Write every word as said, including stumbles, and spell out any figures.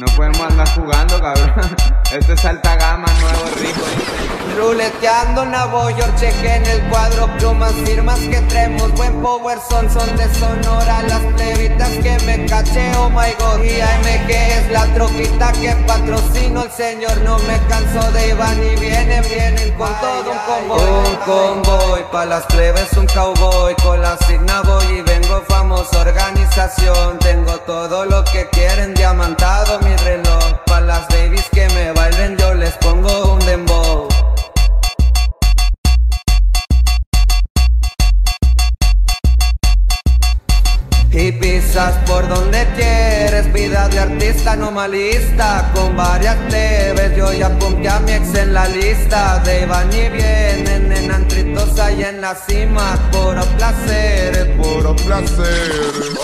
No podemos andar jugando, cabrón. Esto es alta gama, nuevo rico. Ruleteando Nueva York, cheque en el cuadro, plumas, firmas que traemos, buen power son, son de Sonora, las plebitas que me caché, oh my god. Y A M G es la troquita que patrocino el señor, no me canso de Iván y vienen, vienen con todo un convoy. Un convoy, pa' las plebes un cowboy, con la signa voy y vengo famosa organización. Tengo todo lo que quieren, diamantado mi reloj, pa' las babies que me bailen yo les pongo un dembow. Y pisas por donde quieres, vida de artista normalista. Con varias plebes yo ya apunté a mi ex en la lista. De van y vienen en antritos ahí en la cima. Puro placer, Puro placer.